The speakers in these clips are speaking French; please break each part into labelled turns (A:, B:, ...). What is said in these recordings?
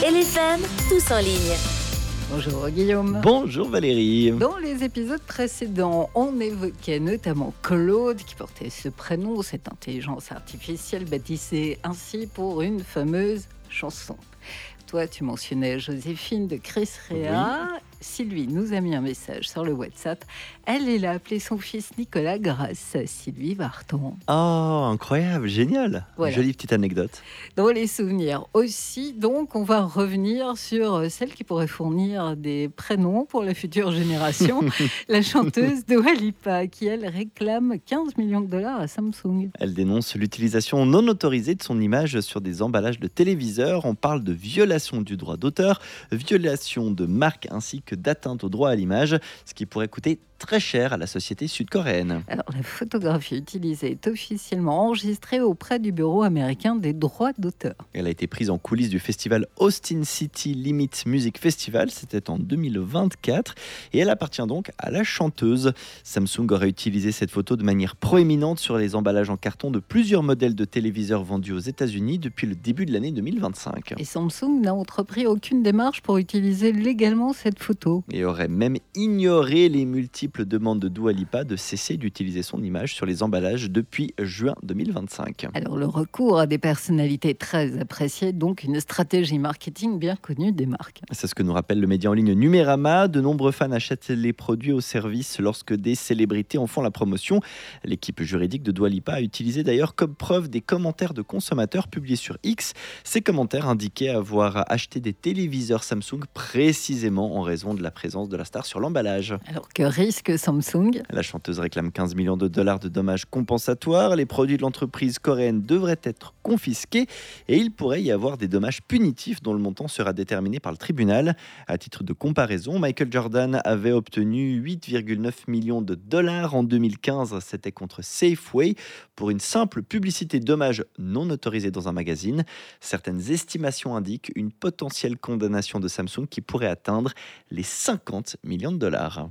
A: LFM, tous en ligne.
B: Bonjour Guillaume.
C: Bonjour Valérie.
B: Dans les épisodes précédents, on évoquait notamment Claude qui portait ce prénom, cette intelligence artificielle baptisée ainsi pour une fameuse chanson. Toi, tu mentionnais Joséphine de Chris Rea. Oui. Sylvie nous a mis un message sur le WhatsApp. Elle a appelé son fils Nicolas grâce à Sylvie Vartan.
C: Oh, incroyable, génial. Voilà. Jolie petite anecdote.
B: Dans les souvenirs aussi, donc, on va revenir sur celle qui pourrait fournir des prénoms pour la future génération. La chanteuse Dua Lipa, qui, elle, réclame 15 millions de dollars à Samsung.
C: Elle dénonce l'utilisation non autorisée de son image sur des emballages de téléviseurs. On parle de violation du droit d'auteur, violation de marque ainsi que d'atteinte au droit à l'image, ce qui pourrait coûter très cher à la société sud-coréenne.
B: Alors, la photographie utilisée est officiellement enregistrée auprès du bureau américain des droits d'auteur.
C: Elle a été prise en coulisses du festival Austin City Limit Music Festival, c'était en 2024, et elle appartient donc à la chanteuse. Samsung aurait utilisé cette photo de manière proéminente sur les emballages en carton de plusieurs modèles de téléviseurs vendus aux États-Unis depuis le début de l'année 2025.
B: Et Samsung n'a entrepris aucune démarche pour utiliser légalement cette photo.
C: Et aurait même ignoré les multiples demande de Dua Lipa de cesser d'utiliser son image sur les emballages depuis juin 2025.
B: Alors le recours à des personnalités très appréciées, donc une stratégie marketing bien connue des marques.
C: C'est ce que nous rappelle le média en ligne Numérama. De nombreux fans achètent les produits au service lorsque des célébrités en font la promotion. L'équipe juridique de Dua Lipa a utilisé d'ailleurs comme preuve des commentaires de consommateurs publiés sur X. Ces commentaires indiquaient avoir acheté des téléviseurs Samsung précisément en raison de la présence de la star sur l'emballage.
B: Alors que risque Samsung?
C: La chanteuse réclame 15 millions de dollars de dommages compensatoires. Les produits de l'entreprise coréenne devraient être confisqués et il pourrait y avoir des dommages punitifs dont le montant sera déterminé par le tribunal. À titre de comparaison, Michael Jordan avait obtenu 8,9 millions de dollars en 2015. C'était contre Safeway pour une simple publicité dommages non autorisée dans un magazine. Certaines estimations indiquent une potentielle condamnation de Samsung qui pourrait atteindre les 50 millions de dollars.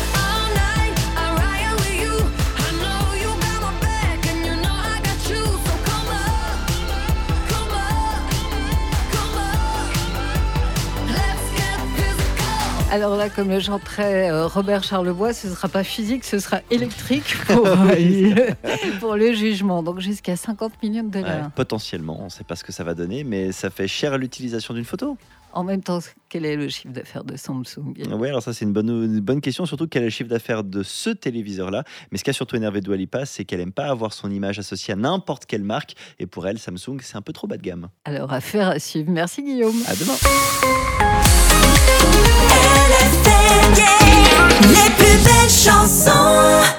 B: Alors là, comme le chanterait Robert Charlebois, ce ne sera pas physique, ce sera électrique pour le jugement. Donc jusqu'à 50 millions de dollars.
C: Ouais, potentiellement, on ne sait pas ce que ça va donner, mais ça fait cher l'utilisation d'une photo.
B: En même temps, quel est le chiffre d'affaires de Samsung?
C: Oui, alors ça c'est une bonne question, surtout quel est le chiffre d'affaires de ce téléviseur-là. Mais ce qui a surtout énervé Dua Lipa, c'est qu'elle n'aime pas avoir son image associée à n'importe quelle marque. Et pour elle, Samsung, c'est un peu trop bas de gamme.
B: Alors affaire à suivre. Merci Guillaume.
C: À demain.